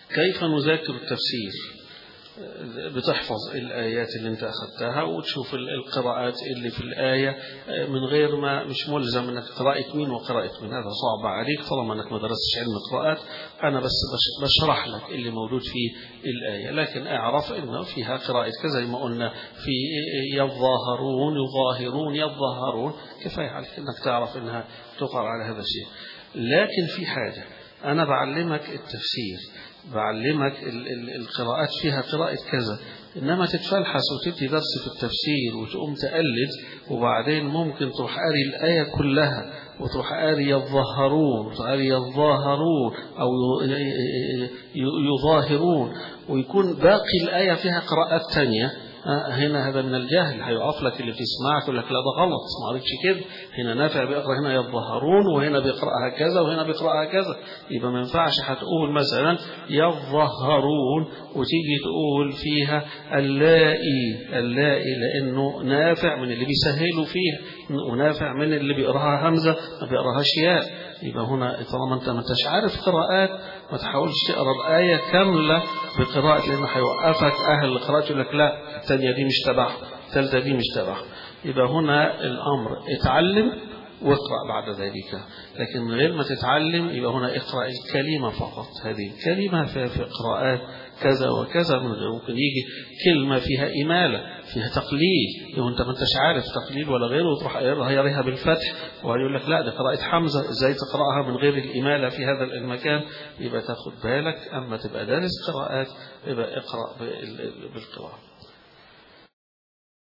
كيف نذاكر التفسير؟ بتحفظ الآيات اللي انت أخذتها وتشوف القراءات اللي في الآية من غير ما مش ملزم انك قراءة مين وقراءة مين، هذا صعب عليك طالما انك ما درستش علم قراءات. أنا بس بشرح لك اللي موجود في الآية، لكن أعرف إنه فيها قراءة كذا زي ما قلنا في يظاهرون يظاهرون يظاهرون، كفاية عليك انك تعرف انها تقرأ على هذا الشيء. لكن في حاجة، أنا بعلمك التفسير، بعلمك القراءات فيها قراءة كذا، إنما تتفلحس وتدي درس في التفسير وتقوم تقلد، وبعدين ممكن تروح قاري الآية كلها وتروح قاري يظهرون وتقاري يظاهرون أو يظاهرون، ويكون باقي الآية فيها قراءات تانية. هنا هذا من الجهل، هيقف لك اللي بتسمعك يقول لك لا ده غلط، ما قريتش كده، هنا نافع بيقرأ هنا يظهرون وهنا بيقرأها كذا وهنا بيقرأها كذا، يبقى ما ينفعش هتقول مثلا يظهرون وتيجي تقول فيها اللائي لأنه نافع من اللي بيسهلوا فيها ونافع من اللي بيقرأها همزة ما بيقرأهاش ياء. يبقى هنا طالما انت ما انتش عارف قراءات ما تحاولش تقرا الآية كاملة بقراءة، لأنه هيوقفك أهل القراءة يقول لك لا الثانية دي مش تبعها الثالثة دي مش تبعها. يبقى هنا الأمر اتعلم واقرأ بعد ذلك، لكن من غير ما تتعلم يبقى هنا اقرأ الكلمة فقط، هذه الكلمة في قراءات كذا وكذا، من غير ممكن يجي كلمة فيها إمالة فيها تقليل وانت ما انتش عارف تقليل ولا غيره، وتروح غيرها بالفتح ويقول لك لا ده قراءة حمزة ازاي تقرأها من غير الإمالة في هذا المكان. يبقى تاخد بالك، أما تبقى دارس قراءات يبقى اقرأ بالقراءة.